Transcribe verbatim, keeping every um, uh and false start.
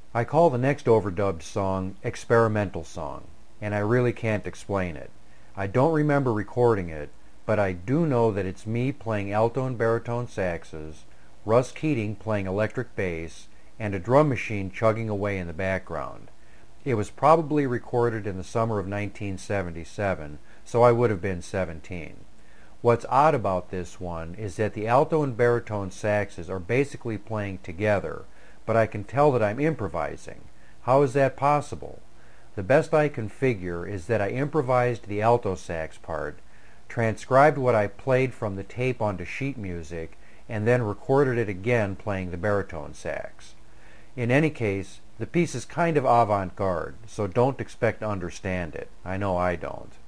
I call the next overdubbed song Experimental Song, and I really can't explain it. I don't remember recording it, but I do know that it's me playing alto and baritone saxes, Russ Keating playing electric bass, and a drum machine chugging away in the background. It was probably recorded in the summer of nineteen seventy-seven, so I would have been seventeen. What's odd about this one is that the alto and baritone saxes are basically playing together, but I can tell that I'm improvising. How is that possible? The best I can figure is that I improvised the alto sax part, transcribed what I played from the tape onto sheet music, and then recorded it again playing the baritone sax. In any case, the piece is kind of avant-garde, so don't expect to understand it. I know I don't.